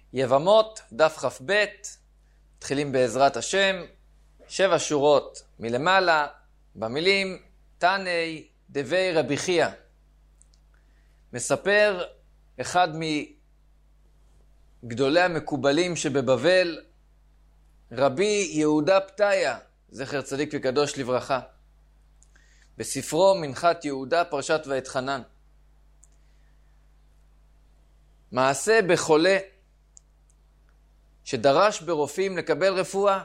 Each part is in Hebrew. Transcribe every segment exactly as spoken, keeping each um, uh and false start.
יבמות, דף כ"ב, מתחילים בעזרת השם, שבע שורות מלמעלה, במילים תני דבי רבי חייא. מספר אחד מגדולי המקובלים שבבבל, רבי יהודה פתיה, זכר צדיק וקדוש לברכה, בספרו מנחת יהודה פרשת ואתחנן. מעשה בחולה שדרש ברופאים לקבל רפואה.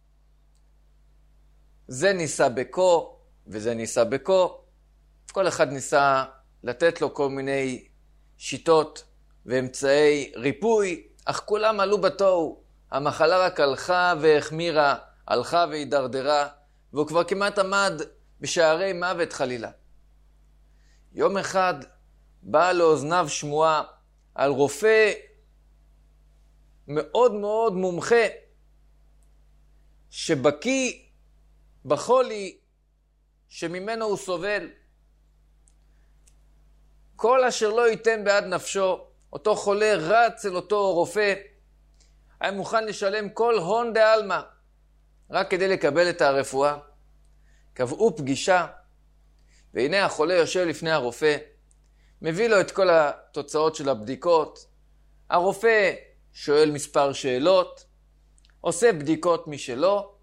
זה ניסה בקו וזה ניסה בקו. כל אחד ניסה לתת לו כל מיני שיטות ואמצעי ריפוי, אך כולם עלו בתוהו. המחלה רק הלכה והחמירה, הלכה והידרדרה, והוא כבר כמעט עמד בשערי מוות חלילה. יום אחד באה לאוזניו שמועה על רופא מאוד מאוד מומחה, שבקי בחולי שממנו הוא סובל. כל אשר לא ייתן בעד נפשו, אותו חולה רץ אל אותו רופא, היה מוכן לשלם כל הון דעלמא, רק כדי לקבל את הרפואה. קבעו פגישה, והנה החולה יושב לפני הרופא, מביא לו את כל התוצאות של הבדיקות. הרופא שואל מספר שאלות, עושה בדיקות משלו,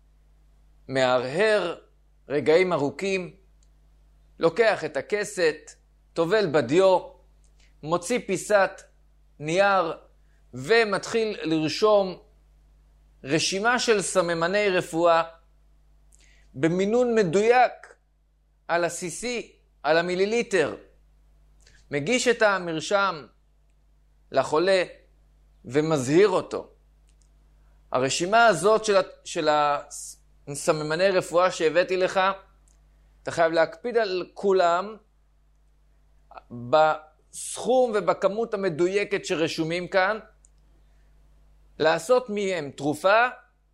מהרהר רגעים ארוכים, לוקח את הכסת, טובל בדיו, מוציא פיסת נייר, ומתחיל לרשום רשימה של סממני רפואה, במינון מדויק על הסיסי, על המיליליטר. מגיש את המרשם לחולה ומזהיר אותו. הרשימה הזאת של, של הסממני רפואה שהבאתי לך, אתה חייב להקפיד על כולם בסכום ובכמות המדויקת שרשומים כאן, לעשות מהם תרופה,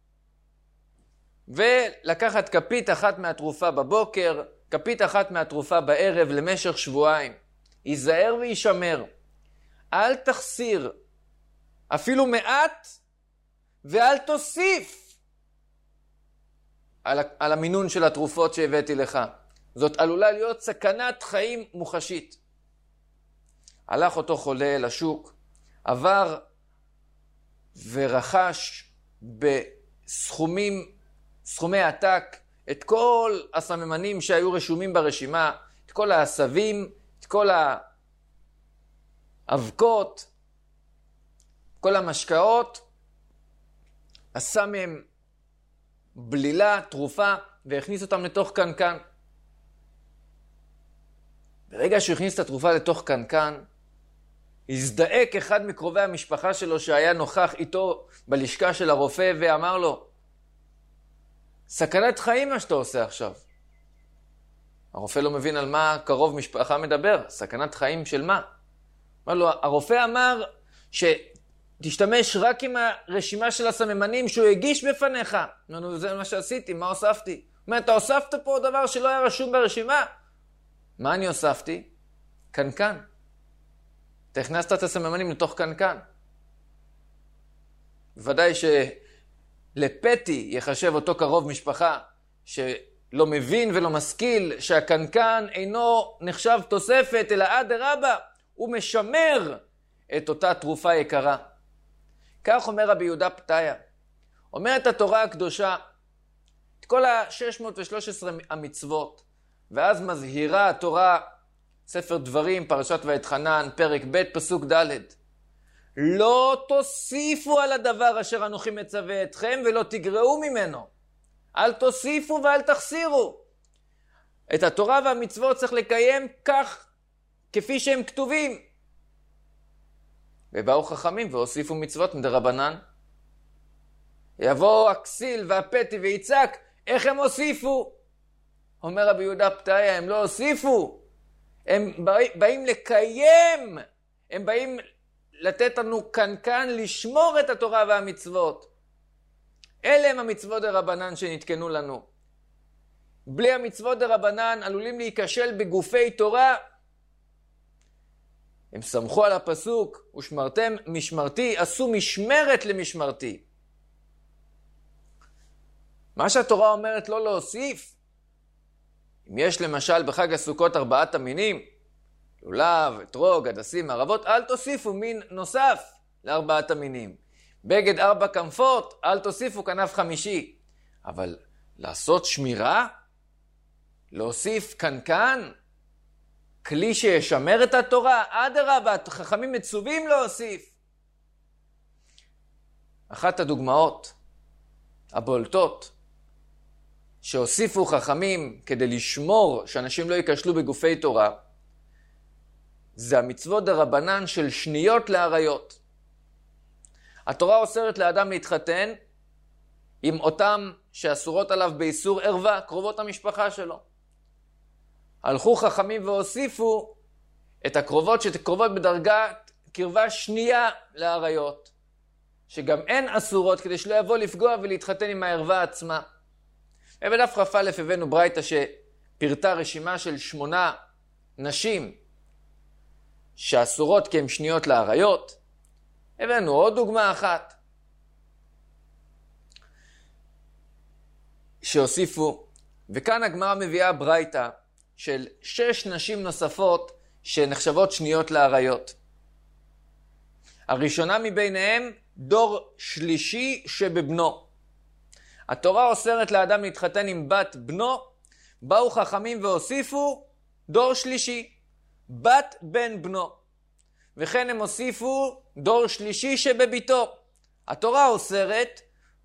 ולקחת כפית אחת מהתרופה בבוקר, כפית אחת מהתרופה בערב למשך שבועיים. ייזהר וישמר. אל תחסיר אפילו מעט, ואל תוסיף על, על המינון של התרופות שהבאתי לך. זאת עלולה להיות סכנת חיים מוחשית. הלך אותו חולה לשוק, עבר ורכש בסכומים, סכומי עתק, את כל הסממנים שהיו רשומים ברשימה, את כל העשבים, את כל האבקות, כל המשקאות, עשה מהם בלילה, תרופה, והכניס אותם לתוך קנקן. ברגע שהוא הכניס את התרופה לתוך קנקן, הזדעק אחד מקרובי המשפחה שלו שהיה נוכח איתו בלשכה של הרופא, ואמר לו, סכנת חיים מה שאתה עושה עכשיו. הרופא לא מבין על מה קרוב משפחה מדבר, סכנת חיים של מה? אמר לו, הרופא אמר שתשתמש רק עם הרשימה של הסממנים שהוא הגיש בפניך. אמר לו, זה מה שעשיתי, מה הוספתי? אומר, אתה הוספת פה דבר שלא היה רשום ברשימה. מה אני הוספתי? קנקן. אתה הכנסת את הסממנים לתוך קנקן. בוודאי שלפתי יחשב אותו קרוב משפחה שלא מבין ולא משכיל שהקנקן אינו נחשב תוספת אלא אדרבה, הוא משמר את אותה תרופה יקרה. כך אומר רבי יהודה פתיה. אומרת התורה הקדושה את כל ה-שש מאות ושלוש עשרה המצוות, ואז מזהירה התורה, ספר דברים, פרשת ואתחנן, פרק ב' פסוק ד', לא תוסיפו על הדבר אשר אנוכי מצווה אתכם ולא תגרעו ממנו. אל תוסיפו ואל תחסירו. את התורה והמצוות צריך לקיים כך, כפי שהם כתובים. ובאו חכמים והוסיפו מצוות מדרבנן. יבוא הכסיל והפתי ויצעק, איך הם הוסיפו? אומר רבי יהודה פתיה, הם לא הוסיפו. הם באים לקיים, הם באים לתת לנו קנקן לשמור את התורה והמצוות. אלה הם המצוות דרבנן שנתקנו לנו. בלי המצוות דרבנן עלולים להיכשל בגופי תורה הם סמכו על הפסוק, ושמרתם משמרתי, עשו משמרת למשמרתי. מה שהתורה אומרת לא להוסיף, אם יש למשל בחג הסוכות ארבעת המינים, לולב, אתרוג, הדסים, ערבות, אל תוסיפו מין נוסף לארבעת המינים. בגד ארבע כנפות, אל תוסיפו כנף חמישי. אבל לעשות שמירה, להוסיף קנקן, כלי שישמר את התורה, אדרבה, חכמים מצווים להוסיף. אחת הדוגמאות הבולטות שהוסיפו חכמים כדי לשמור שאנשים לא יקשלו בגופי תורה, זה המצוות דרבנן של שניות לעריות. התורה אוסרת לאדם להתחתן עם אותם שאסורות עליו באיסור ערווה, קרובות המשפחה שלו. הלכו חכמים והוסיפו את הקרובות שקרובות בדרגת קרבה שנייה לעריות, שגם הן אסורות כדי שלא יבוא לפגוע ולהתחתן עם הערווה עצמה. ובדף כ"א הבאנו ברייתא שפרטה רשימה של שמונה נשים שאסורות כי הן שניות לעריות. הבאנו עוד דוגמה אחת שהוסיפו, וכאן הגמרא מביאה ברייתא של שש נשים נוספות שנחשבות שניות לעריות. הראשונה מביניהם דור שלישי שבבנו. התורה אוסרת לאדם להתחתן עם בת בנו, באו חכמים והוסיפו דור שלישי, בת בן בנו. וכן הם הוסיפו דור שלישי שבביתו. התורה אוסרת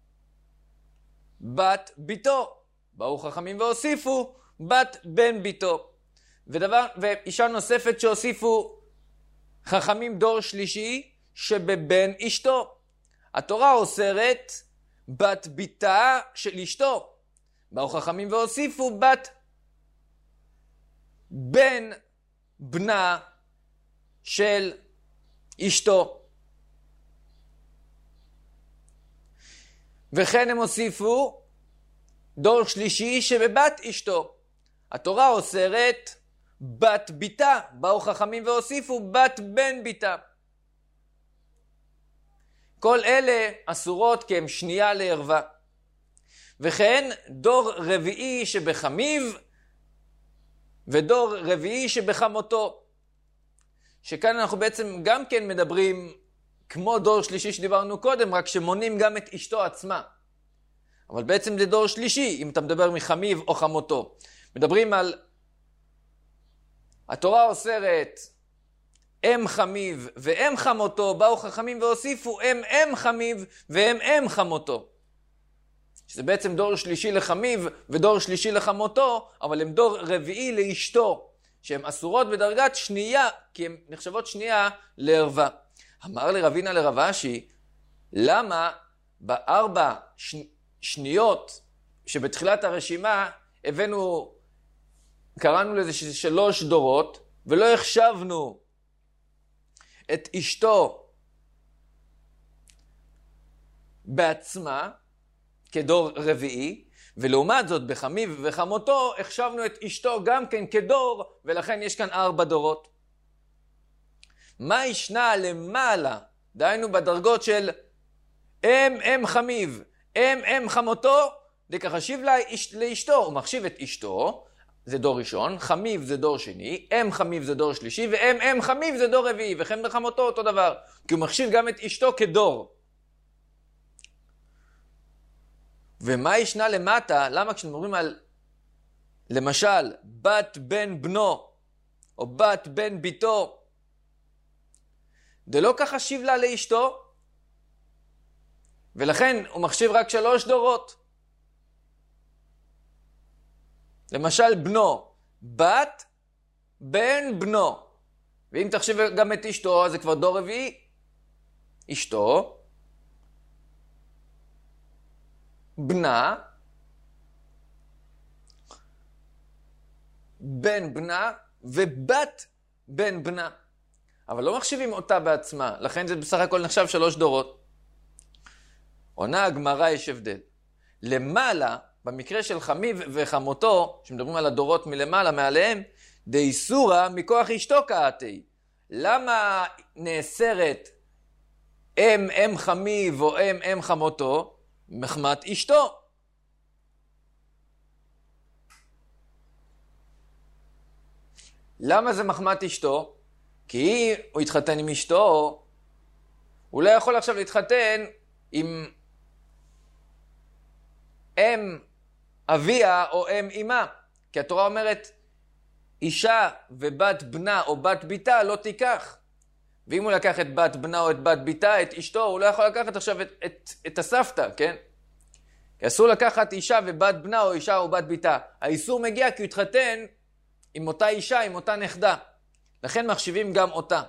בת ביתו. באו חכמים והוסיפו בת בן ביתו. ודבר, ואישה נוספת שהוסיפו חכמים דור שלישי שבבן אשתו. התורה אוסרת בת ביתה של אשתו. באו חכמים והוסיפו בת בן בנה של אשתו. וכן הם הוסיפו דור שלישי שבבת אשתו. התורה אוסרת בת ביתה. באו חכמים והוסיפו בת בן ביתה. כל אלה אסורות כי הם שנייה לערווה. וכן דור רביעי שבחמיו ודור רביעי שבחמותו. שכאן אנחנו בעצם גם כן מדברים כמו דור שלישי שדיברנו קודם, רק שמונים גם את אשתו עצמה. אבל בעצם זה דור שלישי, אם אתה מדבר מחמיו או חמותו. מדברים על, התורה אוסרת אם חמיו ואם חמותו, באו חכמים והוסיפו אם אם חמיו ואם אם חמותו. שזה בעצם דור שלישי לחמיו ודור שלישי לחמותו, אבל הם דור רביעי לאשתו, שהן אסורות בדרגת שנייה, כי הן נחשבות שנייה לערווה. אמר לרבינה לרב אשי, למה בארבע ש... שניות שבתחילת הרשימה הבאנו, קראנו לזה שלוש דורות, ולא החשבנו את אשתו בעצמה כדור רביעי, ולעומת זאת בחמיו וחמותו החשבנו את אשתו גם כן כדור, ולכן יש כאן ארבע דורות. מה ישנה למעלה, דהיינו בדרגות של אם אם חמיו, אם אם חמותו, דקה חשיב לה, לאשתו, הוא מחשיב את אשתו, זה דור ראשון, חמיו זה דור שני, אם חמיו זה דור שלישי, ואם אם חמיו זה דור רביעי, וכן בחמותו אותו דבר, כי הוא מחשיב גם את אשתו כדור. ומה ישנה למטה? למה כשמדברים על, למשל, בת בן בנו, או בת בן ביתו, זה לא כך חשיב לה לאשתו, ולכן הוא מחשיב רק שלוש דורות. למשל בנו, בת בן בנו, ואם תחשיב גם את אשתו, אז זה כבר דור רביעי. אשתו, בנה, בן בנה, ובת בן בנה. אבל לא מחשיבים אותה בעצמה, לכן זה בסך הכל נחשב שלוש דורות. עונה הגמרא, יש הבדל. למעלה, במקרה של חמיו וחמותו, שמדברים על הדורות מלמעלה, מעליהם, דאיסורא מכוח אשתו קאתי. למה נאסרת אם אם חמיו או אם אם חמותו? מחמת אשתו. למה זה מחמת אשתו? כי הוא התחתן עם אשתו, הוא לא יכול עכשיו להתחתן עם אם אביה או אם אמה. כי התורה אומרת, אישה ובת בנה או בת ביתה לא תיקח. ואם הוא לקח את בת בנה או את בת ביתה, את אשתו, הוא לא יכול לקחת עכשיו את, את, את הסבתא, כן? כי אסור לקחת אישה ובת בנה או אישה או בת ביתה. האיסור מגיע כי הוא התחתן עם אותה אישה, עם אותה נכדה. לכן מחשיבים גם אותה.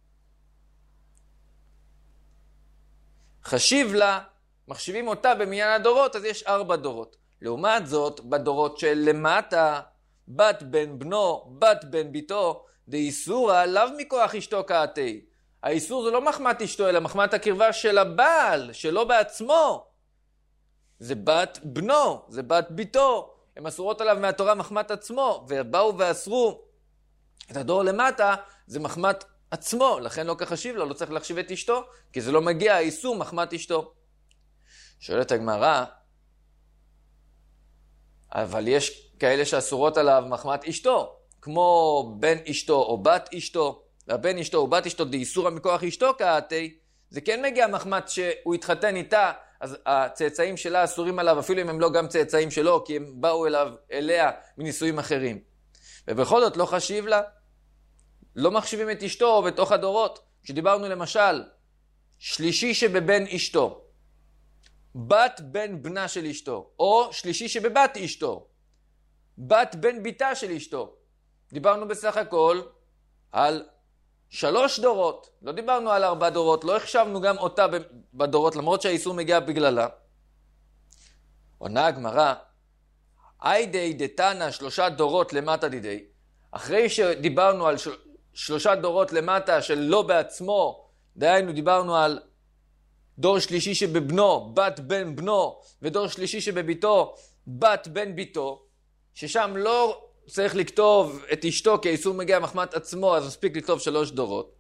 חשיב לה, מחשיבים אותה במניין הדורות, אז יש ארבע דורות. לעומת זאת, בדורות של למטה, בת בן בנו, בת בן ביתו, דאיסורא לאו מכוח אשתו כעתי. האיסור זה לא מחמת אשתו, אלא מחמת הקרבה של הבעל, שלו בעצמו. זה בת בנו, זה בת ביתו. הם אסורות עליו מהתורה מחמת עצמו, ובאו ואסרו את הדור למטה, זה מחמת עצמו, לכן לא כחשיב לו, לא צריך להחשיב את אשתו, כי זה לא מגיע, האיסור מחמת אשתו. שואלת הגמרא, אבל יש כאלה שאסורות עליו מחמת אשתו, כמו בן אשתו או בת אשתו, והבן אשתו או בת אשתו דאיסורא מכוח אשתו כעתי, זה כן מגיע מחמת שהוא התחתן איתה, אז הצאצאים שלה אסורים עליו, אפילו אם הם לא גם צאצאים שלו, כי הם באו אליו, אליה מנישואים אחרים. ובכל זאת לא חשיב לה, לא מחשיבים את אשתו בתוך הדורות. כשדיברנו למשל, שלישי שבבן אשתו, בת בן בנה של אשתו, או שלישי שבבת אשתו, בת בן ביתה של אשתו. דיברנו בסך הכל על שלוש דורות, לא דיברנו על ארבע דורות, לא החשבנו גם אותה בדורות, למרות שהאיסור מגיע בגללה. עונה הגמרא, איידי דתנא שלושה דורות למטה דידי, אחרי שדיברנו על של... שלושה דורות למטה של לא בעצמו, דהיינו דיברנו על דור שלישי שבבנו, בת בן בנו, ודור שלישי שבביתו, בת בן ביתו, ששם לא צריך לכתוב את אשתו, כי האיסור מגיע מחמת עצמו, אז מספיק לכתוב שלוש דורות.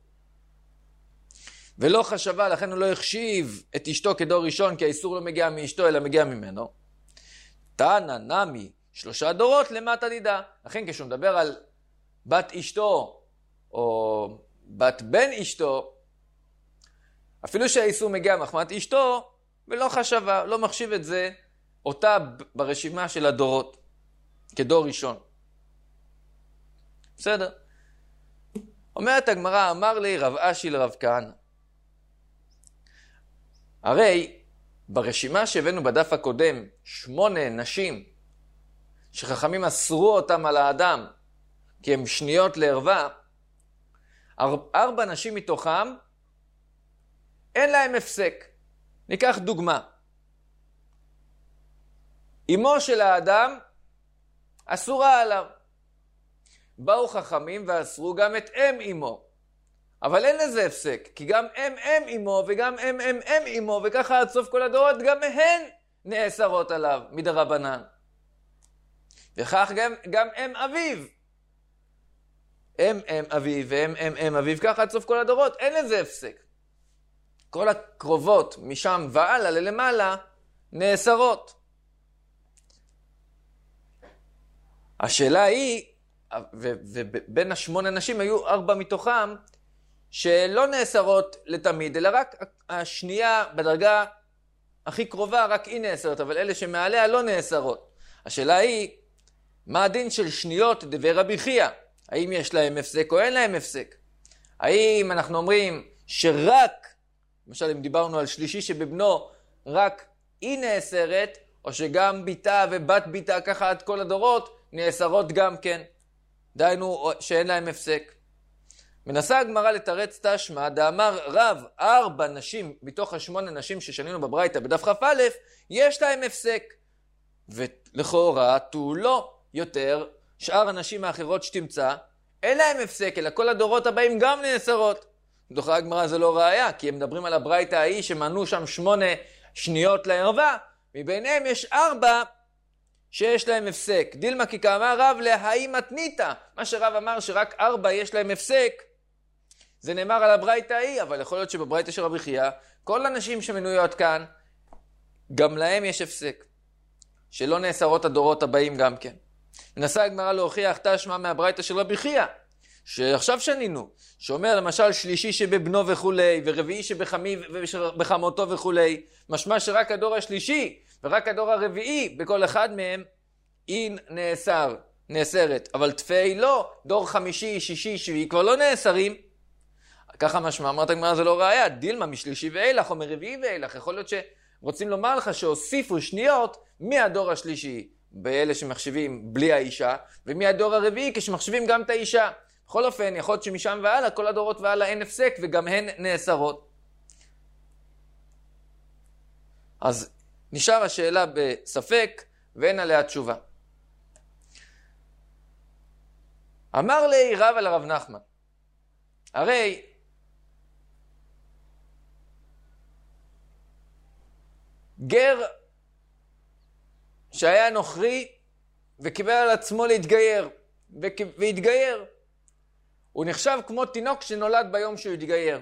ולא חשבה, לכן הוא לא החשיב את אשתו כדור ראשון, כי האיסור לא מגיע מאשתו, אלא מגיע ממנו. תנא נמי, שלושה דורות למטה דידה. לכן כשהוא מדבר על בת אשתו, או בת בן אשתו, אפילו שהאיסור מגיע מחמת אשתו, ולא חשבה, לא מחשיב את זה, אותה ברשימה של הדורות, כדור ראשון. בסדר. אומרת הגמרא, אמר לי רב אשי לרב כהנא. הרי ברשימה שהבאנו בדף הקודם, שמונה נשים, שחכמים אסרו אותם על האדם, כי הם שניות לערווה, ארבע נשים מתוכם, אין להם הפסק. ניקח דוגמה. אמו של האדם אסורה עליו. באו חכמים ואסרו גם את אם אמו. אבל אין לזה הפסק, כי גם אם אם אמו וגם אם אם אם אמו, וככה עד סוף כל הדורות גם מהן נאסרות עליו מדרבנן. וכך גם, גם אם אביו. אם אם אביו ואם אם אם אביו, ככה עד סוף כל הדורות, אין לזה הפסק. כל הקרובות משם ועלה ללמעלה נאסרות. השאלה היא, ובין השמונה נשים היו ארבע מתוכם, שלא נאסרות לתמיד, אלא רק השנייה בדרגה הכי קרובה, רק היא נאסרת, אבל אלה שמעליה לא נאסרות. השאלה היא, מה הדין של שניות דבי רבי חייא? האם יש להם הפסק או אין להם הפסק? האם אנחנו אומרים שרק, למשל אם דיברנו על שלישי שבבנו, רק היא נאסרת, או שגם ביתה ובת ביתה ככה עד כל הדורות נאסרות גם כן? דהיינו שאין להם הפסק. מנסה הגמרא לתרץ תשמע, דאמר רב, ארבע נשים מתוך השמונה נשים ששנינו בברייתא בדף כ"א, יש להם הפסק. ולכאורה תו לא יותר, שאר הנשים האחרות שתמצא, אין להם הפסק, אלא כל הדורות הבאים גם נאסרות. דוחה הגמרא זה לא ראיה, כי הם מדברים על הברייתא ההיא שמנו שם שמונה שניות לערווה, מביניהם יש ארבע שיש להם הפסק. דילמה כי כאמר רב להאי מתניתא, מה שרב אמר שרק ארבע יש להם הפסק, זה נאמר על הברייתא ההיא, אבל יכול להיות שבברייתא של רבי חייא, כל הנשים שמנויות כאן, גם להם יש הפסק. שלא נאסרות הדורות הבאים גם כן. מנסה הגמרא להוכיח תשמע מהברייתא של רבי חייא, שעכשיו שנינו, שאומר למשל שלישי שבבנו וכולי, ורביעי שבחמי ובחמותו וכולי, משמע שרק הדור השלישי ורק הדור הרביעי בכל אחד מהם אין נאסר, נאסרת. אבל תפי לא, דור חמישי, שישי, שביעי כבר לא נאסרים. ככה משמע, אמרת הגמרא זה לא ראיה, דילמה משלישי ואילך או מרביעי ואילך. יכול להיות שרוצים לומר לך שהוסיפו שניות מהדור השלישי, באלה שמחשבים בלי האישה, ומהדור הרביעי כשמחשבים גם את האישה. בכל אופן, יכול להיות שמשם והלאה, כל הדורות והלאה אין הפסק, וגם הן נאסרות. אז נשאר השאלה בספק, ואין עליה תשובה. אמר לי רב על הרב נחמן, הרי גר שהיה נוכרי וקיבל על עצמו להתגייר, והתגייר, הוא נחשב כמו תינוק שנולד ביום שהוא התגייר.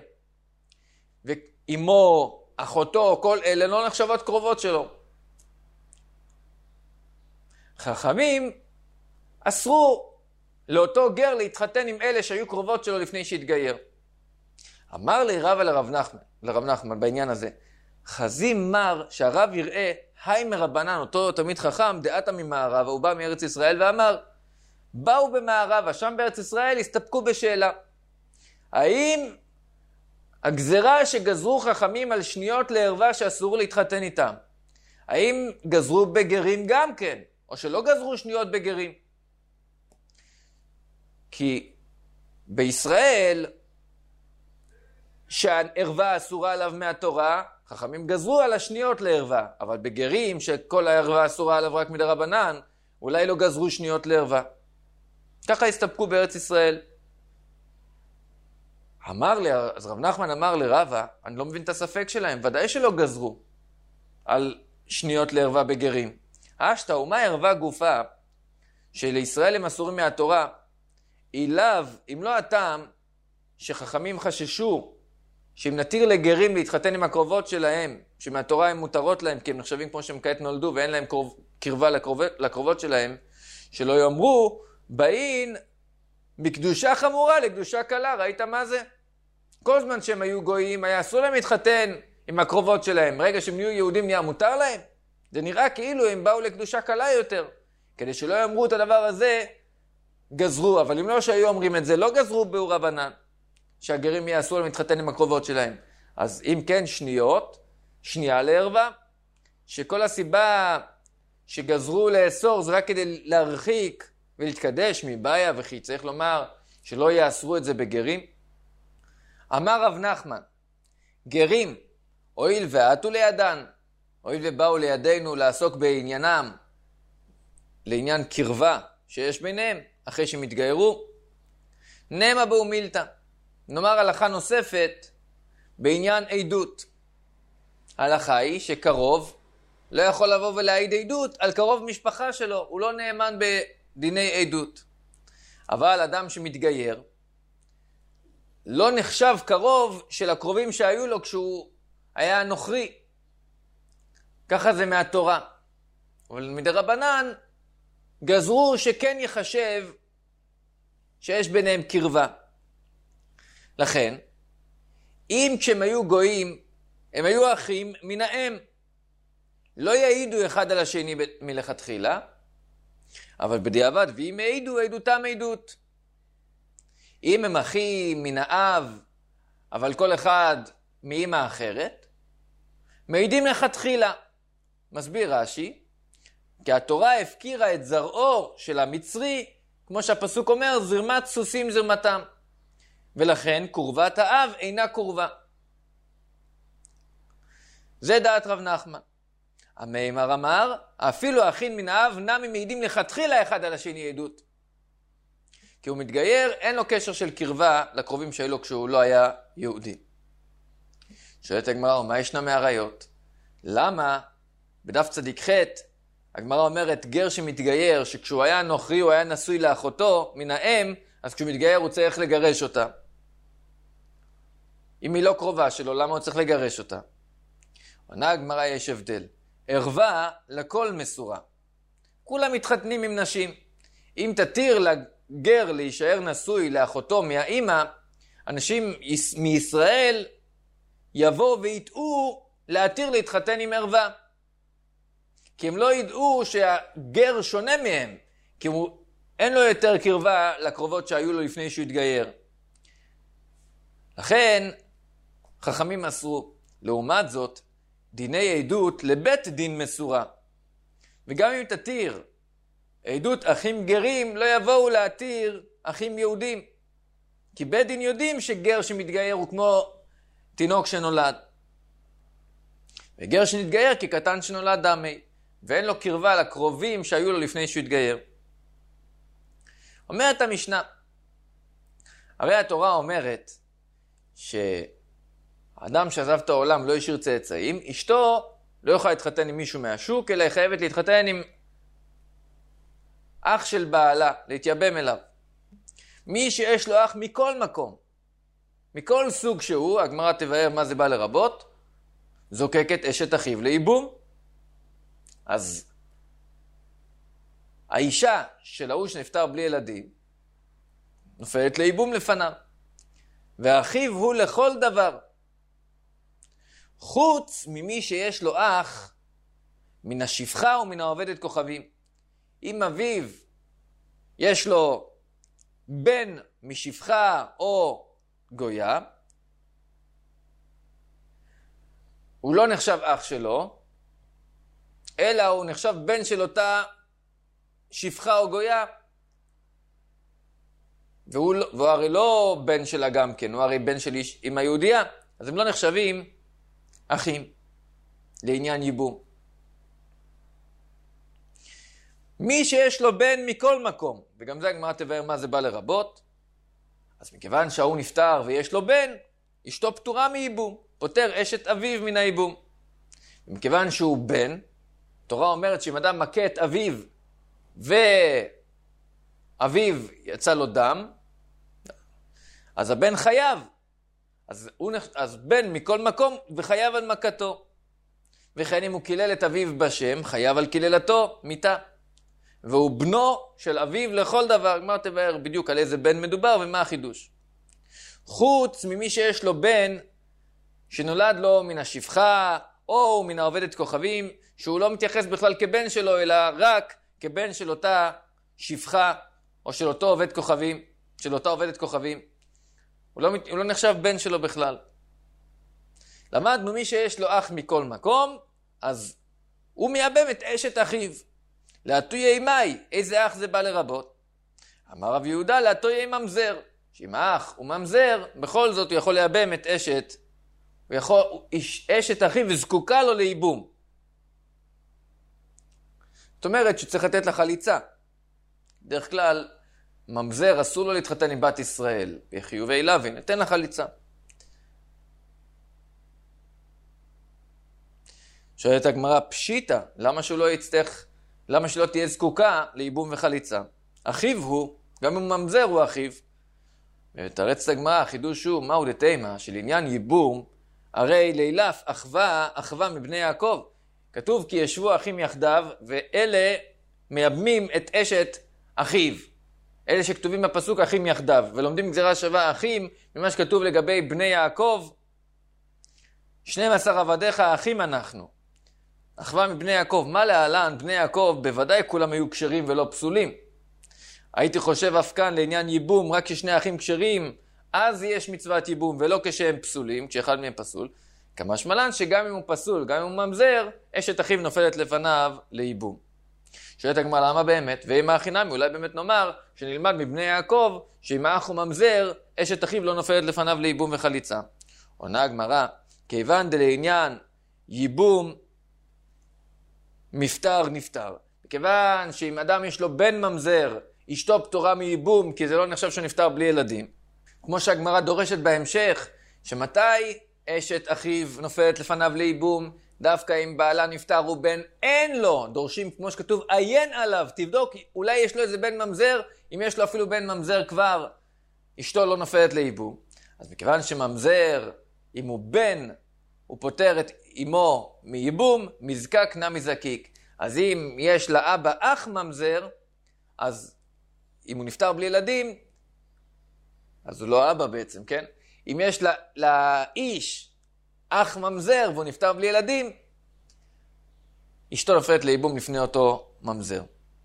ואמו, אחותו, כל אלה לא נחשבות קרובות שלו. חכמים אסרו לאותו גר להתחתן עם אלה שהיו קרובות שלו לפני שהתגייר. אמר לי רב על הרב נחמן, לרב נחמן בעניין הזה, חזים מר שהרב יראה היי מרבנן, אותו תמיד חכם, דעתה ממערב, הוא בא מארץ ישראל ואמר, באו במערבה, שם בארץ ישראל, הסתפקו בשאלה. האם הגזרה שגזרו חכמים על שניות לערווה שאסור להתחתן איתם, האם גזרו בגרים גם כן, או שלא גזרו שניות בגרים? כי בישראל, שהערווה אסורה עליו מהתורה, חכמים גזרו על השניות לערווה, אבל בגרים שכל הערווה אסורה עליו רק מדרבנן, אולי לא גזרו שניות לערווה. ככה הסתפקו בארץ ישראל. אמר לי, אז רב נחמן אמר לרבה, אני לא מבין את הספק שלהם, ודאי שלא גזרו על שניות לערווה בגרים. אשתה, ומה ערווה גופה שלישראל הם אסורים מהתורה, אליו, אם לא הטעם שחכמים חששו שאם נתיר לגרים להתחתן עם הקרובות שלהם, שמהתורה הם מותרות להם, כי הם נחשבים כמו שהם כעת נולדו ואין להם קרוב, קרבה לקרובות, לקרובות שלהם, שלא יאמרו, באין מקדושה חמורה לקדושה קלה, ראית מה זה? כל זמן שהם היו גויים, היה אסור להם להתחתן עם הקרובות שלהם. רגע שהם נהיו יהודים נהיה מותר להם? זה נראה כאילו הם באו לקדושה קלה יותר. כדי שלא יאמרו את הדבר הזה, גזרו. אבל אם לא שהיו אומרים את זה, לא גזרו באור רבנן, שהגרים יעשו להם להתחתן עם הקרובות שלהם. אז אם כן, שניות, שנייה לערווה, שכל הסיבה שגזרו לאסור זה רק כדי להרחיק ולהתקדש מבעיה וכי צריך לומר שלא יאסרו את זה בגרים. אמר רב נחמן, גרים, הואיל ועתו לידן, הואיל ובאו לידינו לעסוק בעניינם, לעניין קרבה שיש ביניהם, אחרי שהם התגיירו, נמה בו מילתא. נאמר הלכה נוספת בעניין עדות. ההלכה היא שקרוב לא יכול לבוא ולהעיד עדות על קרוב משפחה שלו, הוא לא נאמן בדיני עדות. אבל אדם שמתגייר לא נחשב קרוב של הקרובים שהיו לו כשהוא היה נוכרי. ככה זה מהתורה. אבל מדרבנן גזרו שכן יחשב שיש ביניהם קרבה. לכן, אם כשהם היו גויים, הם היו אחים מן האם, לא יעידו אחד על השני מלכתחילה, אבל בדיעבד, ואם העידו, עדותם עדות. אם הם אחים מן האב, אבל כל אחד מאמא אחרת, מעידים לכתחילה. מסביר רש"י, כי התורה הפקירה את זרעו של המצרי, כמו שהפסוק אומר, זרמת סוסים זרמתם. ולכן קורבת האב אינה קורבה. זה דעת רב נחמן. המימר אמר, אפילו האחים מן האב נמי מעידים לכתחילה אחד על השני עדות. כי הוא מתגייר, אין לו קשר של קרבה לקרובים שהיו לו כשהוא לא היה יהודי. שואלת הגמרא, מה ישנה מהראיות? למה בדף צדיק ח' הגמרא אומרת, גר שמתגייר, שכשהוא היה נוכרי הוא היה נשוי לאחותו מן האם, אז כשהוא מתגייר הוא צריך לגרש אותה. אם היא לא קרובה שלו, למה הוא צריך לגרש אותה? עונה הגמרא, יש הבדל. ערווה לכל מסורה. כולם מתחתנים עם נשים. אם תתיר לגר להישאר נשוי לאחותו מהאימא, אנשים מישראל יבואו ויטעו להתיר להתחתן עם ערווה. כי הם לא ידעו שהגר שונה מהם, כי הוא, אין לו יותר קרבה לקרובות שהיו לו לפני שהוא התגייר. לכן חכמים אסרו. לעומת זאת, דיני עדות לבית דין מסורה. וגם אם תתיר עדות אחים גרים, לא יבואו להתיר אחים יהודים. כי בית דין יודעים שגר שמתגייר הוא כמו תינוק שנולד. וגר שנתגייר כקטן שנולד דמי, ואין לו קרבה לקרובים שהיו לו לפני שהוא התגייר. אומרת המשנה, הרי התורה אומרת שהאדם שעזב את העולם לא השאיר צאצאים, אשתו לא יכולה להתחתן עם מישהו מהשוק, אלא היא חייבת להתחתן עם אח של בעלה, להתייבם אליו. מי שיש לו אח מכל מקום, מכל סוג שהוא, הגמרא תבאר מה זה בא לרבות, זוקקת אשת אחיו לייבום. אז האישה של ההוא שנפטר בלי ילדים, נופלת לייבום לפניו. ואחיו הוא לכל דבר. חוץ ממי שיש לו אח, מן השפחה ומן העובדת כוכבים. אם אביו יש לו בן משפחה או גויה, הוא לא נחשב אח שלו, אלא הוא נחשב בן של אותה שפחה או גויה. והוא, והוא הרי לא בן שלה גם כן, הוא הרי בן של איש עם היהודייה, אז הם לא נחשבים אחים לעניין ייבום. מי שיש לו בן מכל מקום, וגם זה הגמרא תבאר מה זה בא לרבות, אז מכיוון שההוא נפטר ויש לו בן, אשתו פטורה מייבום, פוטר אשת אביו מן הייבום. ומכיוון שהוא בן, התורה אומרת שאם אדם מכה את אביו ואביו יצא לו דם, אז הבן חייב. אז, הוא, אז בן מכל מקום וחייב על מכתו. וכן אם הוא קילל את אביו בשם, חייב על קיללתו מיתה. והוא בנו של אביו לכל דבר. גמרא תבאר בדיוק על איזה בן מדובר ומה החידוש. חוץ ממי שיש לו בן שנולד לו מן השפחה או מן העובדת כוכבים, שהוא לא מתייחס בכלל כבן שלו, אלא רק כבן של אותה שפחה או של אותו עובד כוכבים, של אותה עובדת כוכבים. הוא לא, הוא לא נחשב בן שלו בכלל. למדנו מי שיש לו אח מכל מקום, אז הוא מייבם את אשת אחיו. להטויי מאי, איזה אח זה בא לרבות? אמר רב יהודה, להטויי ממזר. שאם האח הוא ממזר, בכל זאת הוא יכול לייבם את אשת, הוא יכול, אשת אחיו וזקוקה לו לייבום. זאת אומרת שצריך לתת לה חליצה. דרך כלל, ממזר אסור לו להתחתן עם בת ישראל, בחיובי לוין, נתן לה חליצה. שואלת הגמרא, פשיטה, למה שהוא לא יצטרך, למה שלא תהיה זקוקה לייבום וחליצה? אחיו הוא, גם אם ממזר הוא אחיו. ותרץ הגמרא, החידוש הוא, מהו דתימה, של עניין ייבום, הרי לילף אחווה, אחווה מבני יעקב. כתוב כי ישבו אחים יחדיו, ואלה מייבמים את אשת אחיו. אלה שכתובים בפסוק אחים יחדיו, ולומדים גזירה שווה אחים, ממה שכתוב לגבי בני יעקב, שנים עשר עבדיך אחים אנחנו. אחווה מבני יעקב, מה להלן? בני יעקב בוודאי כולם היו כשרים ולא פסולים. הייתי חושב אף כאן לעניין ייבום, רק כששני אחים כשרים, אז יש מצוות ייבום, ולא כשהם פסולים, כשאחד מהם פסול. כמשמע לן שגם אם הוא פסול, גם אם הוא ממזר, אשת אחיו נופלת לפניו לייבום. שואלת הגמרא, למה באמת? ואם האחינמי, אולי באמת נאמר שנלמד מבני יעקב, שאם האח הוא ממזר, אשת אחיו לא נופלת לפניו לייבום וחליצה. עונה הגמרא, כיוון דלעניין ייבום, מפטר נפטר. כיוון שאם אדם יש לו בן ממזר, אשתו פטורה מייבום, כי זה לא נחשב שהוא נפטר בלי ילדים. כמו שהגמרא דורשת בהמשך, שמתי אשת אחיו נופלת לפניו לייבום, דווקא אם בעלה נפטר הוא בן אין לו, דורשים כמו שכתוב, עיין עליו, תבדוק, אולי יש לו איזה בן ממזר, אם יש לו אפילו בן ממזר כבר, אשתו לא נופלת לייבום. אז מכיוון שממזר אם הוא בן, הוא פותר את אמו מייבום, מזקק נע מזקיק. אז אם יש לאבא אח ממזר, אז אם הוא נפטר בלי ילדים, אז הוא לא אבא בעצם, כן? אם יש לא, לאיש אח ממזר והוא נפטר בלי ילדים, אשתו נופלת לייבום לפני אותו ממזר.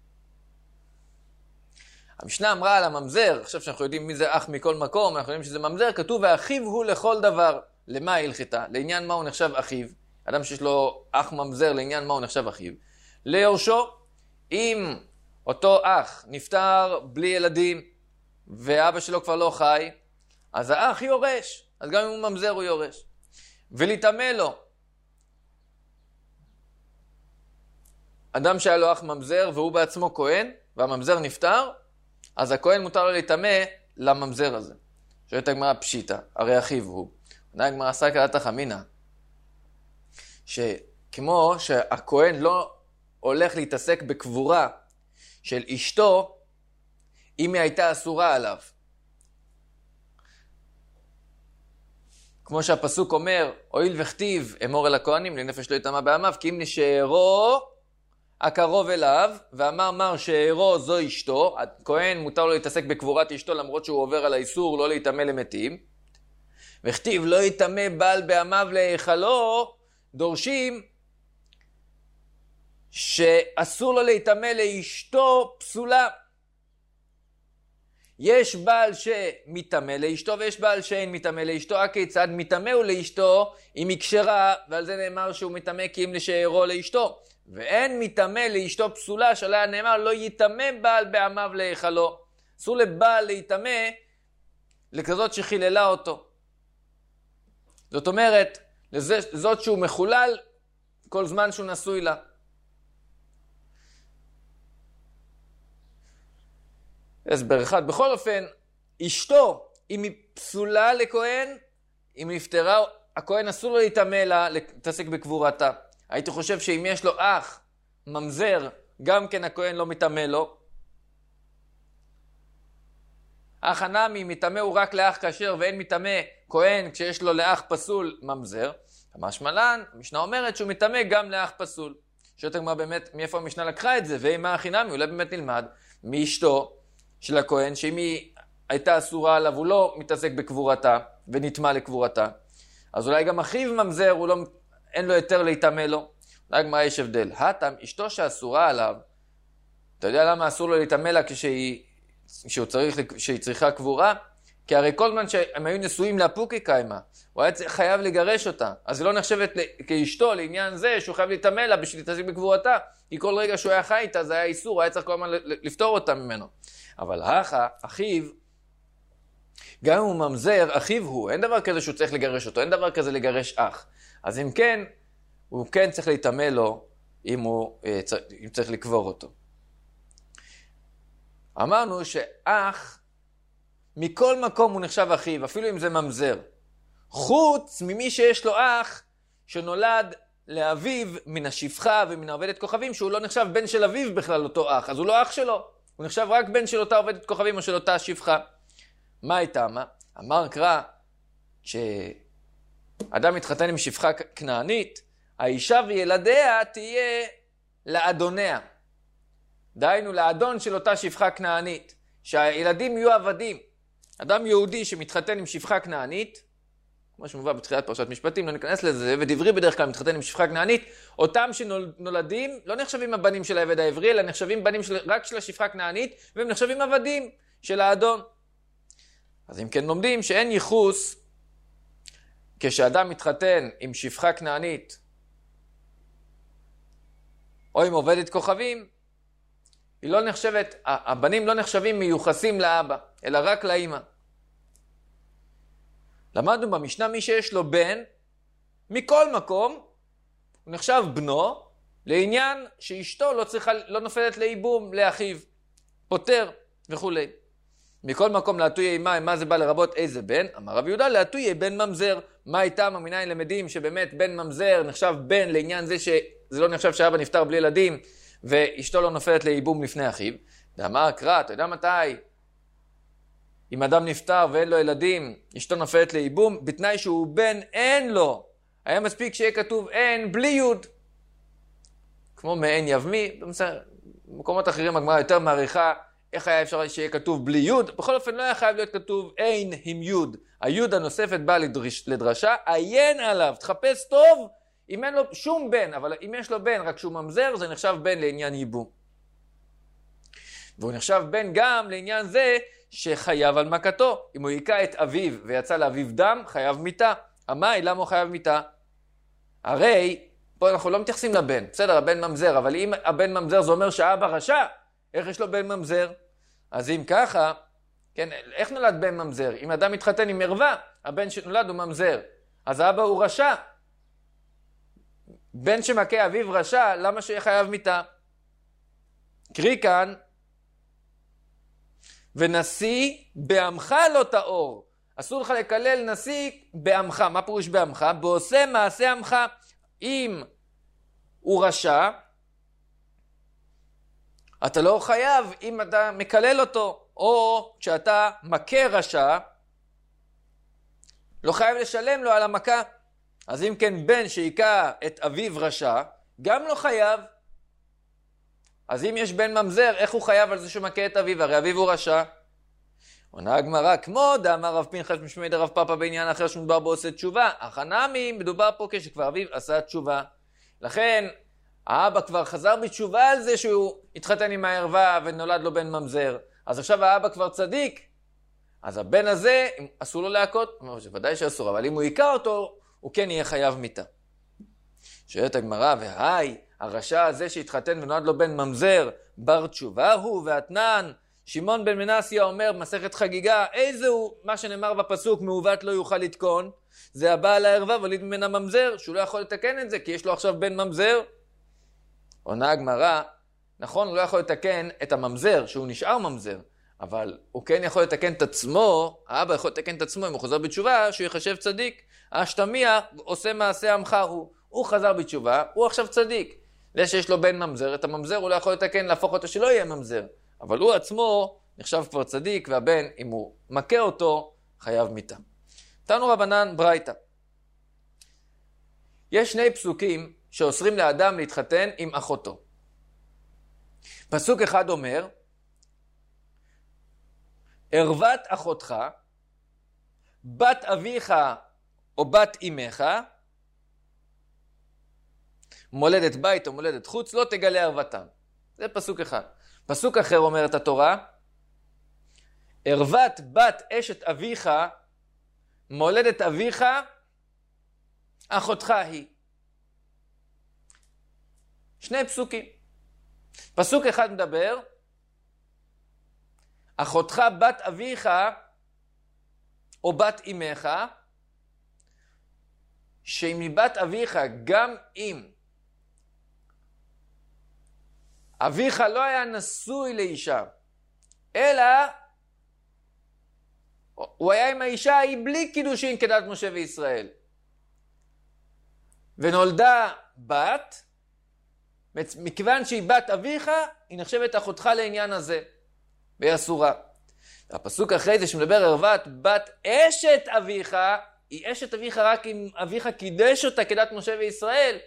המשנה אמרה על הממזר, עכשיו שאנחנו יודעים מי זה אח מכל מקום, אנחנו יודעים שזה ממזר, כתוב ואחיו הוא לכל דבר. למה היא הלכתה? לעניין מה הוא נחשב אחיו? אדם שיש לו אח ממזר, לעניין מה הוא נחשב אחיו? ליורשו, אם אותו אח נפטר בלי ילדים, ואבא שלו כבר לא חי, אז האח יורש. אז גם אם הוא ממזר הוא יורש. ולהתאמה לו. אדם שהיה לו אח ממזר והוא בעצמו כהן, והממזר נפטר, אז הכהן מותר לו להתאמה לממזר הזה. שואלת הגמרא פשיטה, הרי אחיו הוא. עדיין הגמרא עשה כלתך אמינא, שכמו שהכהן לא הולך להתעסק בקבורה של אשתו, אם היא הייתה אסורה עליו. כמו שהפסוק אומר, הואיל וכתיב אמור אל הכהנים לנפש לא יטמא בעמיו, כי אם נשארו הקרוב אליו, ואמר מר שארו זו אשתו, הכהן מותר לו להתעסק בקבורת אשתו למרות שהוא עובר על האיסור לא להיטמא למתים, וכתיב לא יטמא בעל בעמיו להיכלו, דורשים שאסור לו להיטמא לאשתו פסולה. יש בעל שמטמא לאשתו ויש בעל שאין מטמא לאשתו. הכיצד? מטמא הוא לאשתו אם היא כשרה, ועל זה נאמר שהוא מטמא כי אם לשארו לאשתו. ואין מטמא לאשתו פסולה, שעליה נאמר לא יטמא בעל בעמיו להיכלו. אסור לבעל להיטמא לכזאת שחיללה אותו. זאת אומרת, לזאת שהוא מחולל כל זמן שהוא נשוי לה. הסבר אחד. בכל אופן, אשתו, אם היא פסולה לכהן, אם היא נפטרה, הכהן אסור לו להתאמה לה, להתעסק בקבורתה. הייתי חושב שאם יש לו אח, ממזר, גם כן הכהן לא מתאמה לו. אח הנמי מתאמה הוא רק לאח כשר, ואין מתאמה כהן כשיש לו לאח פסול ממזר. המשמע לן, המשנה אומרת שהוא מתאמה גם לאח פסול. שואלת הגמרא באמת, מאיפה המשנה לקחה את זה? ואם האח הנמי, אולי באמת נלמד מאשתו של הכהן, שאם היא הייתה אסורה עליו, הוא לא מתעסק בקבורתה, ונטמא לקבורתה. אז אולי גם אחיו ממזר, הוא לא, אין לו יותר להתאמה לו. אולי הגמרא יש הבדל. הטעם, אשתו שאסורה עליו, אתה יודע למה אסור לו להתאמה לה כשהיא, כשהוא צריך, כשהיא צריכה קבורה? כי הרי כל זמן שהם היו נשואים לאפוקי קיימה, הוא היה חייב לגרש אותה. אז היא לא נחשבת כאשתו לעניין זה שהוא חייב להתאמה לה בשביל להתעסק בקבורתה. כי כל רגע שהוא היה חי איתה, זה היה איסור, הוא היה צריך כל הזמן לפתור אותה ממנו. אבל האחה, אחיו, גם אם הוא ממזר, אחיו הוא. אין דבר כזה שהוא צריך לגרש אותו, אין דבר כזה לגרש אח. אז אם כן, הוא כן צריך להתאמה לו אם הוא אם צריך לקבור אותו. אמרנו שאח, מכל מקום הוא נחשב אחיו, אפילו אם זה ממזר. חוץ ממי שיש לו אח שנולד לאביו מן השפחה ומן העובדת כוכבים, שהוא לא נחשב בן של אביו בכלל אותו אח, אז הוא לא אח שלו. הוא נחשב רק בן של אותה עובדת כוכבים או של אותה שפחה. מה הייתה? מה? אמר קרא, שאדם מתחתן עם שפחה כנענית, האישה וילדיה תהיה לאדוניה. דהיינו, לאדון של אותה שפחה כנענית. שהילדים יהיו עבדים. אדם יהודי שמתחתן עם שפחה כנענית, כמו שמובא בתחילת פרשת משפטים, לא ניכנס לזה, ודברי בדרך כלל מתחתן עם שפחה כנענית, אותם שנולדים לא נחשבים הבנים של העבד העברי, אלא נחשבים בנים של, רק של השפחה כנענית, והם נחשבים עבדים של האדון. אז אם כן לומדים שאין ייחוס, כשאדם מתחתן עם שפחה כנענית, או עם עובדת כוכבים, היא לא נחשבת, הבנים לא נחשבים מיוחסים לאבא, אלא רק לאמא. למדנו במשנה מי שיש לו בן, מכל מקום, הוא נחשב בנו, לעניין שאשתו לא צריכה, לא נופלת לאיבום לאחיו, פותר וכו'. מכל מקום להטויה אימה, מה זה בא לרבות איזה בן? אמר רב יהודה, להטויה בן ממזר. מה איתם המיניים למדים שבאמת בן ממזר נחשב בן לעניין זה שזה לא נחשב שאבא נפטר בלי ילדים, ואשתו לא נופלת לאיבום לפני אחיו. ואמר קרא, אתה יודע מתי? אם אדם נפטר ואין לו ילדים, אשתו נופלת לייבום, בתנאי שהוא בן אין לו. היה מספיק שיהיה כתוב אין בלי יוד. כמו מעין יבמי, במקומות אחרים הגמרא יותר מעריכה איך היה אפשר שיהיה כתוב בלי יוד. בכל אופן לא היה חייב להיות כתוב אין עם יוד. היוד הנוספת באה לדרש, לדרשה, עיין עליו, תחפש טוב, אם אין לו שום בן, אבל אם יש לו בן רק שהוא ממזר, זה נחשב בן לעניין ייבום. והוא נחשב בן גם לעניין זה שחייב על מכתו. אם הוא היכה את אביו ויצא לאביו דם, חייב מיתה. המאי, למה הוא חייב מיתה? הרי, פה אנחנו לא מתייחסים לבן, בסדר, הבן ממזר, אבל אם הבן ממזר זה אומר שהאבא רשע, איך יש לו בן ממזר? אז אם ככה, כן, איך נולד בן ממזר? אם אדם מתחתן עם ערווה, הבן שנולד הוא ממזר, אז האבא הוא רשע. בן שמכה אביו רשע, למה שיהיה חייב מיתה? קריא כאן, ונשיא בעמך לא תאור. אסור לך לקלל נשיא בעמך. מה פירוש בעמך? בעושה מעשה עמך. אם הוא רשע, אתה לא חייב אם אתה מקלל אותו, או כשאתה מכה רשע, לא חייב לשלם לו על המכה. אז אם כן בן שהיכה את אביו רשע, גם לא חייב. אז אם יש בן ממזר, איך הוא חייב על זה שמכה את אביו? הרי אביו הוא רשע. עונה הגמרא, כמו דאמר רב פנחס משמעי דרב פאפא בעניין אחר שמדובר בו עושה תשובה. אך הנמי מדובר פה כשכבר אביו עשה תשובה. לכן האבא כבר חזר בתשובה על זה שהוא התחתן עם הערווה ונולד לו בן ממזר. אז עכשיו האבא כבר צדיק. אז הבן הזה, אסור לו להכות? ודאי שאסור, אבל אם הוא היכה אותו, הוא כן יהיה חייב מיתה. שואלת הגמרא, והי, הרשע הזה שהתחתן ונולד לו בן ממזר, בר תשובה הוא ואתנן. שמעון בן מנסיה אומר במסכת חגיגה, איזה הוא מה שנאמר בפסוק, מעוות לא יוכל לתקון? זה הבעל הערווה וליד ממנה ממזר, שהוא לא יכול לתקן את זה, כי יש לו עכשיו בן ממזר. עונה הגמרא, נכון, הוא לא יכול לתקן את הממזר, שהוא נשאר ממזר, אבל הוא כן יכול לתקן את עצמו, האבא יכול לתקן את עצמו, אם הוא חוזר בתשובה, שהוא יחשב צדיק. השתמיע עושה מעשה עמך הוא, הוא חזר בתשובה, הוא עכשיו צדיק. זה שיש לו בן ממזר, את הממזר הוא לא יכול לתקן, להפוך אותו שלא יהיה ממזר. אבל הוא עצמו נחשב כבר צדיק, והבן, אם הוא מכה אותו, חייב מיתה. תנו רבנן ברייתא. יש שני פסוקים שאוסרים לאדם להתחתן עם אחותו. פסוק אחד אומר, ערוות אחותך, בת אביך או בת אמך, מולדת בית או מולדת חוץ, לא תגלה ערוותן. זה פסוק אחד. פסוק אחר אומרת התורה, ערוות בת אשת אביך, מולדת אביך, אחותך היא. שני פסוקים. פסוק אחד מדבר, אחותך בת אביך או בת אמך, שאם היא בת אביך, גם אם אביך לא היה נשוי לאישה, אלא הוא היה עם האישה ההיא בלי קידושין כדת משה וישראל, ונולדה בת, מכיוון שהיא בת אביך, היא נחשבת אחותך לעניין הזה, והיא אסורה. הפסוק אחרי זה שמדבר ערוות בת אשת אביך, היא אשת אביך רק אם אביך קידש אותה כדת משה וישראל.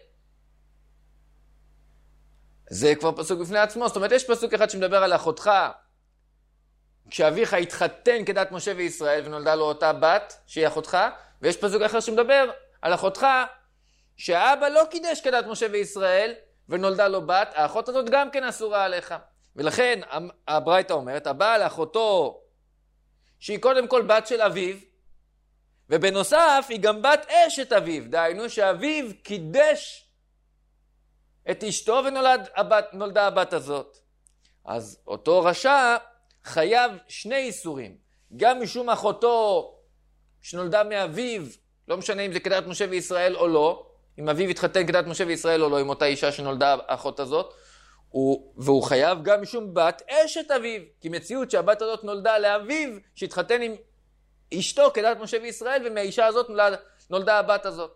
זה כבר פסוק בפני עצמו. זאת אומרת, יש פסוק אחד שמדבר על אחותך, כשאביך התחתן כדת משה וישראל ונולדה לו אותה בת שהיא אחותך, ויש פסוק אחר שמדבר על אחותך שהאבא לא קידש כדת משה וישראל ונולדה לו בת, האחות הזאת גם כן אסורה עליך. ולכן הברייתא אומרת, הבעל לאחותו שהיא קודם כל בת של אביו, ובנוסף היא גם בת אשת אביו, דהיינו שאביו קידש את אשתו ונולדה הבת הזאת. אז אותו רשע חייב שני איסורים, גם משום אחותו שנולדה מאביו, לא משנה אם זה כדת משה וישראל או לא, אם אביו התחתן כדת משה וישראל או לא, עם אותה אישה שנולדה האחות הזאת, הוא, והוא חייב גם משום בת אשת אביו, כי מציאות שהבת הזאת נולדה לאביו, שהתחתן עם אשתו כדת משה וישראל, ומהאישה הזאת נולדה, נולדה הבת הזאת.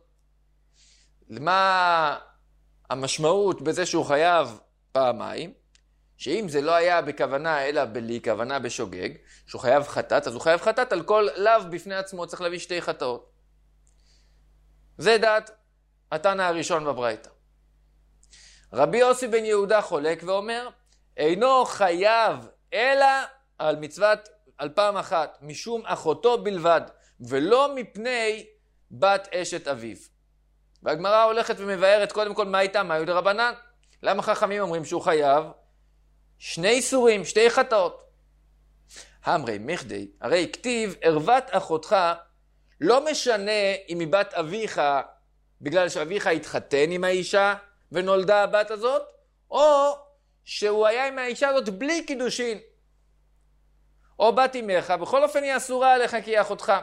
למה המשמעות בזה שהוא חייב פעמיים? שאם זה לא היה בכוונה אלא בלי כוונה בשוגג, שהוא חייב חטאת, אז הוא חייב חטאת על כל לאו בפני עצמו, צריך להביא שתי חטאות. זה דעת התנא הראשון בברייתא. רבי יוסי בן יהודה חולק ואומר, אינו חייב אלא על מצוות על פעם אחת, משום אחותו בלבד, ולא מפני בת אשת אביו. והגמרא הולכת ומבארת קודם כל מה הייתה, מה היו דרבנן. למה חכמים אומרים שהוא חייב? שני איסורים, שתי חטאות. אמרי מחדי, הרי כתיב, ערוות אחותך, לא משנה אם היא בת אביך, בגלל שאביך התחתן עם האישה ונולדה הבת הזאת, או שהוא היה עם האישה הזאת בלי קידושין. או בת אמך, בכל אופן היא אסורה עליך כי היא אחותך.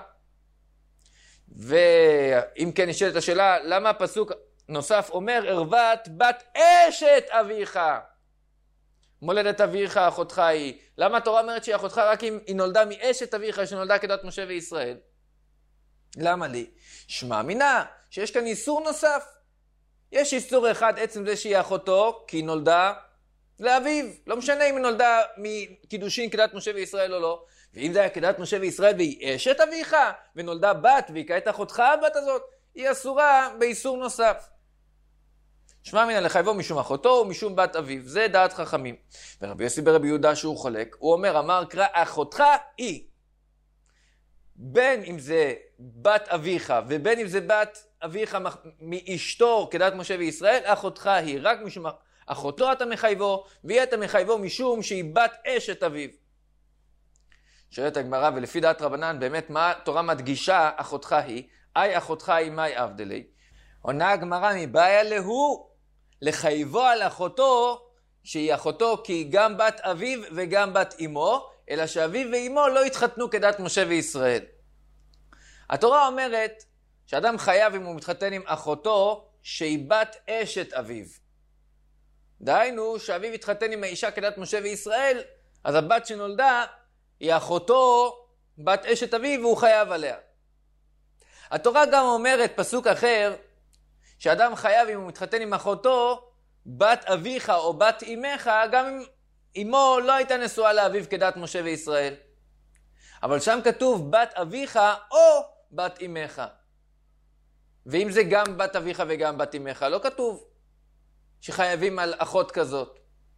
ואם כן נשאלת השאלה, למה הפסוק נוסף אומר, ערוות בת אשת אביך? מולדת אביך, אחותך היא. למה התורה אומרת שהיא אחותך רק אם היא נולדה מאשת אביך, שנולדה כדת משה וישראל? למה לי? שמע מינה, שיש כאן איסור נוסף. יש איסור אחד, עצם זה שהיא אחותו, כי היא נולדה לאביו. לא משנה אם היא נולדה מקידושין כדת משה וישראל או לא. ואם זה היה כדת משה וישראל והיא אשת אביך, ונולדה בת, והיא כעת אחותך הבת הזאת, היא אסורה באיסור נוסף. שמע מינה לחייבו משום אחותו ומשום בת אביו. זה דעת חכמים. ורבי יוסי ברבי יהודה שהוא חולק, הוא אומר, אמר קרא אחותך היא. בין אם זה בת אביך ובין אם זה בת אביך מאשתו כדת משה וישראל, אחותך היא. רק משום אחותו אתה מחייבו, והיא אתה מחייבו משום שהיא בת אשת אביו. שואלת הגמרא, ולפי דעת רבנן, באמת מה התורה מדגישה אחותך היא? אי אחותך היא מאי אבדלי. עונה הגמרא, מבעיה להוא, לחייבו על אחותו, שהיא אחותו כי היא גם בת אביו וגם בת אמו, אלא שאביו ואמו לא התחתנו כדת משה וישראל. התורה אומרת שאדם חייב אם הוא מתחתן עם אחותו שהיא בת אשת אביו. דהיינו שאביו התחתן עם האישה כדת משה וישראל, אז הבת שנולדה היא אחותו בת אשת אביו והוא חייב עליה. התורה גם אומרת, פסוק אחר, שאדם חייב אם הוא מתחתן עם אחותו, בת אביך או בת אמך, גם אם אמו לא הייתה נשואה לאביו כדת משה וישראל. אבל שם כתוב בת אביך או בת אמך. ואם זה גם בת אביך וגם בת אמך, לא כתוב שחייבים על אחות כזאת.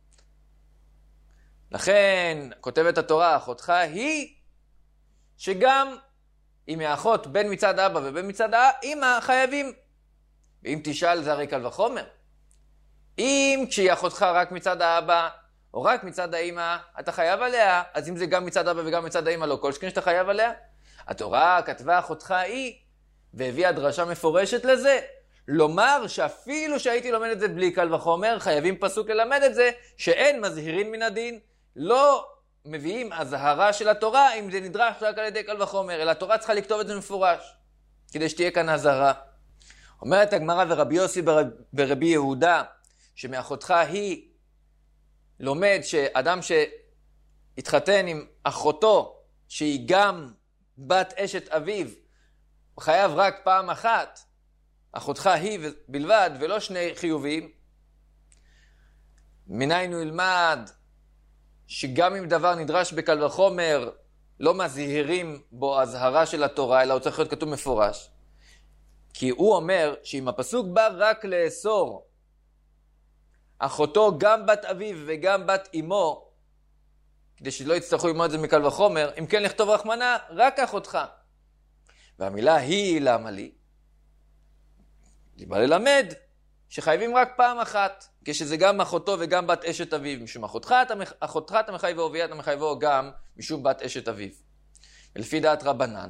לכן כותבת התורה, אחותך היא שגם אם האחות בין מצד אבא ובין מצד האמא חייבים. ואם תשאל זה הרי קל וחומר. אם כשהיא אחותך רק מצד האבא או רק מצד האמא, אתה חייב עליה, אז אם זה גם מצד אבא וגם מצד האמא, לא כל שכן שאתה חייב עליה. התורה כתבה אחותך היא, והביאה דרשה מפורשת לזה. לומר שאפילו שהייתי לומד את זה בלי קל וחומר, חייבים פסוק ללמד את זה, שאין מזהירין מן הדין, לא מביאים הזהרה של התורה, אם זה נדרש רק על ידי קל וחומר, אלא התורה צריכה לכתוב את זה מפורש, כדי שתהיה כאן הזהרה. אומרת הגמרא, ורבי יוסי ברבי יהודה, שמאחותך היא, לומד שאדם שהתחתן עם אחותו, שהיא גם בת אשת אביו, חייב רק פעם אחת, אחותך היא בלבד, ולא שני חיובים. מניין הוא ילמד שגם אם דבר נדרש בקל וחומר, לא מזהירים בו הזהרה של התורה, אלא הוא צריך להיות כתוב מפורש. כי הוא אומר שאם הפסוק בא רק לאסור אחותו גם בת אביו וגם בת אמו, כדי שלא יצטרכו ללמוד את זה מקל וחומר, אם כן לכתוב רחמנה, רק אחותך. והמילה היא למה לי? היא באה ללמד שחייבים רק פעם אחת, כשזה גם אחותו וגם בת אשת אביו. משום אחותך אתה, אחותך אתה מחייבו ואביה אתה מחייבו גם משום בת אשת אביו. ולפי דעת רבנן,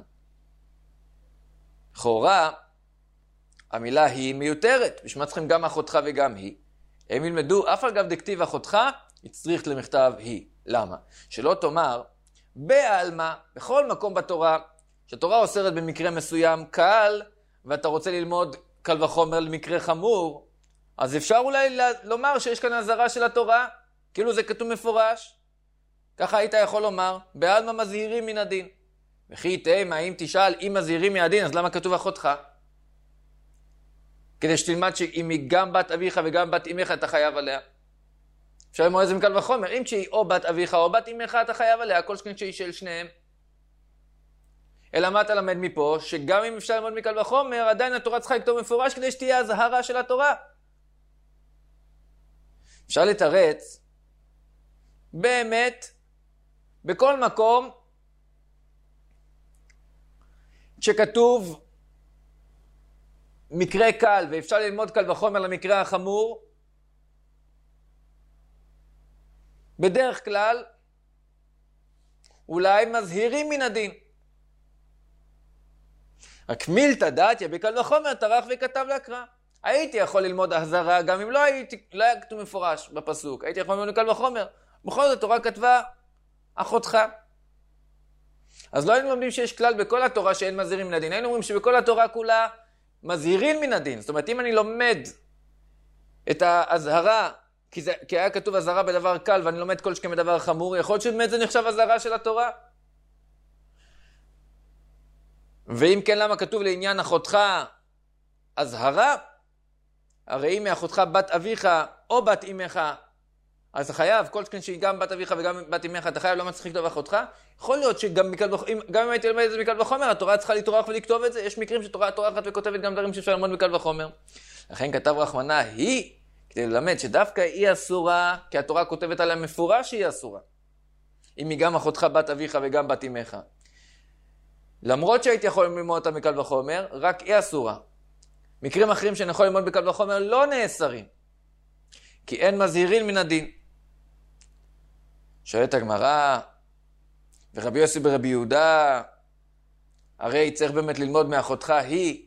לכאורה, המילה היא מיותרת. בשביל מה צריכים גם אחותך וגם היא? הם ילמדו, אף על גב דכתיב אחותך, יצריך למכתב היא. למה? שלא תאמר, בעלמא, בכל מקום בתורה, שהתורה אוסרת במקרה מסוים קל, ואתה רוצה ללמוד קל וחומר למקרה חמור, אז אפשר אולי לומר שיש כאן הזהרה של התורה, כאילו זה כתוב מפורש. ככה היית יכול לומר, בעלמא מזהירים מן הדין. וכי תאמה, אם תשאל, אם מזהירים מן הדין, אז למה כתוב אחותך? כדי שתלמד שאם היא גם בת אביך וגם בת אמך, אתה חייב עליה. אפשר ללמוד את זה מקל וחומר. אם כשהיא או בת אביך או בת אמך, אתה חייב עליה, כל שכן שהיא של שניהם. אלא מה אתה למד מפה? שגם אם אפשר ללמוד מקל וחומר, עדיין התורה צריכה לכתוב מפורש כדי שתהיה הזהרה של התורה. אפשר לתרץ, באמת, בכל מקום, שכתוב מקרה קל, ואפשר ללמוד קל וחומר למקרה החמור, בדרך כלל, אולי מזהירים מן הדין. רק מילתא דתיה בקל וחומר טרח וכתב להקרא. הייתי יכול ללמוד החזרה, גם אם לא, הייתי, לא היה כתוב מפורש בפסוק. הייתי יכול ללמוד קל וחומר. בכל זאת התורה כתבה אחותך. אז לא היינו לומדים שיש כלל בכל התורה שאין מזהירים מן הדין. היינו אומרים שבכל התורה כולה מזהירים מן הדין. זאת אומרת, אם אני לומד את ההזהרה, כי, זה, כי היה כתוב הזהרה בדבר קל, ואני לומד כל שכן בדבר חמור, יכול להיות שבאמת זה נחשב הזהרה של התורה. ואם כן, למה כתוב לעניין אחותך הזהרה? הרי אם מאחותך בת אביך או בת אמך, אז אתה חייב, כל שכן שהיא גם בת אביך וגם בת אמך, אתה חייב, לא מצליח לכתוב אחותך. יכול להיות שגם מקל וחומר, גם אם הייתי ללמד את זה מקל וחומר, התורה צריכה לטרוח ולכתוב את זה. יש מקרים שתורה טורחת וכותבת גם דברים שאפשר ללמוד מקל וחומר. לכן כתב רחמנא היא, כדי ללמד שדווקא היא אסורה, כי התורה כותבת עליה מפורש שהיא אסורה. אם היא גם אחותך בת אביך וגם בת אמך. למרות שהייתי יכול ללמוד אותה מקל וחומר, רק היא אסורה. מקרים אחרים שאני יכול ללמוד בקל וחומר לא נאסרים. כי אין מזהירים מן הדין. שואלת הגמרא, ורבי יוסי ברבי יהודה, הרי צריך באמת ללמוד מאחותך היא,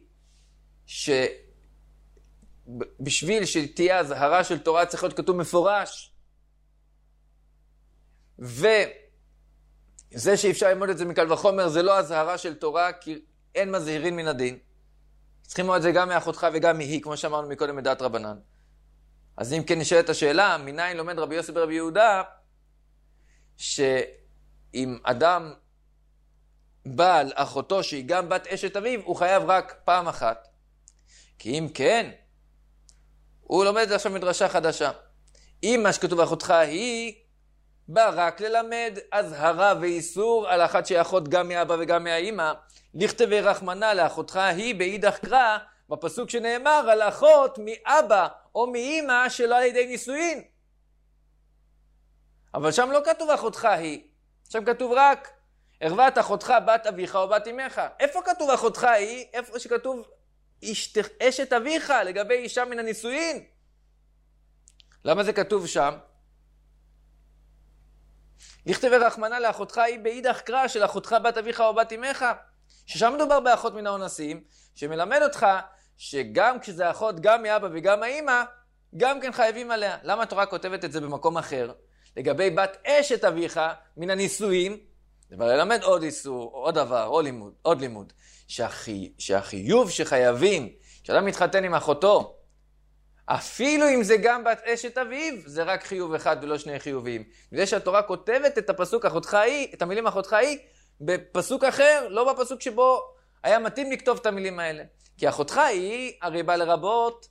שבשביל שתהיה הזהרה של תורה צריך להיות כתוב מפורש. וזה שאפשר ללמוד את זה מקל וחומר זה לא הזהרה של תורה, כי אין מזהירים מן הדין. צריכים ללמוד את זה גם מאחותך וגם מהיא, כמו שאמרנו מקודם מדעת רבנן. אז אם כן נשאלת השאלה, מניין לומד רבי יוסי ברבי יהודה, שאם אדם בעל אחותו שהיא גם בת אשת אביו, הוא חייב רק פעם אחת. כי אם כן, הוא לומד את זה עכשיו מדרשה חדשה. אם מה שכתוב אחותך היא, בא רק ללמד הזהרה ואיסור על אחת שהיא אחות גם מאבא וגם מהאמא, לכתבי רחמנא לאחותך היא באידך קרא, בפסוק שנאמר על אחות מאבא או מאמא שלא על ידי נישואין. אבל שם לא כתוב אחותך היא, שם כתוב רק ערוות אחותך בת אביך או בת אמך. איפה כתוב אחותך היא? איפה שכתוב אשת, אשת אביך לגבי אישה מן הנישואין. למה זה כתוב שם? לכתבי רחמנא לאחותך היא באידך קרא של אחותך בת אביך או בת אמך, ששם מדובר באחות מן האונסים, שמלמד אותך שגם כשזה אחות גם מאבא וגם האמא, גם כן חייבים עליה. למה התורה כותבת את זה במקום אחר? לגבי בת אשת אביך מן הנישואין, זה בא ללמד עוד איסור, עוד דבר, עוד לימוד, עוד לימוד. שהחי, שהחיוב שחייבים, שאדם מתחתן עם אחותו, אפילו אם זה גם בת אשת אביו, זה רק חיוב אחד ולא שני חיובים. בגלל שהתורה כותבת את הפסוק אחותך היא, את המילים אחותך היא, בפסוק אחר, לא בפסוק שבו היה מתאים לכתוב את המילים האלה. כי אחותך היא הרי בא לרבות,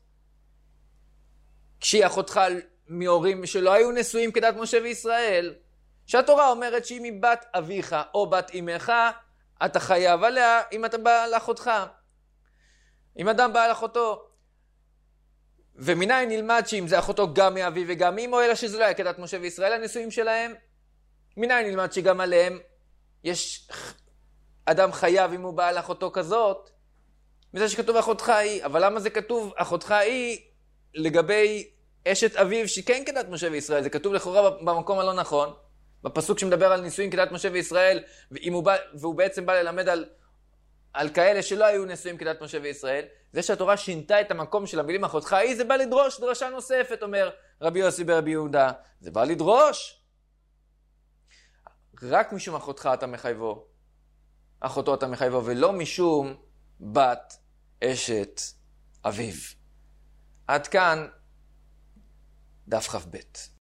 כשהיא אחותך מהורים שלא היו נשואים כדת משה וישראל, שהתורה אומרת שאם היא בת אביך או בת אמך, אתה חייב עליה אם אתה בא לאחותך. אם אדם בא לאחותו, ומניין נלמד שאם זה אחותו גם מאבי וגם מאמו, אלא שזה לא היה כדת משה וישראל הנישואים שלהם, מניין נלמד שגם עליהם יש אדם חייב אם הוא בא לאחותו כזאת, מזה שכתוב אחותך היא. אבל למה זה כתוב אחותך היא לגבי אשת אביו שכן כדת משה וישראל? זה כתוב לכאורה במקום הלא נכון, בפסוק שמדבר על נישואים כדת משה וישראל, הוא בא, והוא בעצם בא ללמד על, על כאלה שלא היו נישואים כדת משה וישראל. זה שהתורה שינתה את המקום של המילים אחותך היא, זה בא לדרוש דרשה נוספת, אומר רבי יוסי ברבי יהודה. זה בא לדרוש רק משום אחותך אתה מחייבו, אחותו אתה מחייבו, ולא משום בת אשת אביו. עד כאן דף כ"ב.